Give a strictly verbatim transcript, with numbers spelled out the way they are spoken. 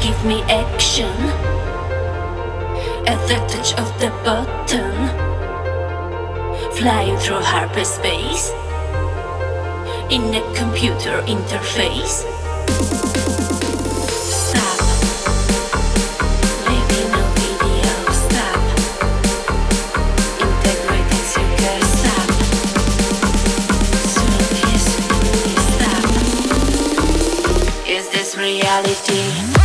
give me action at the touch of the button, flying through hyperspace in a computer interface. Stop, leaving no video. Stop, integrating circle. Stop, slowly, slowly. Stop. Is this reality?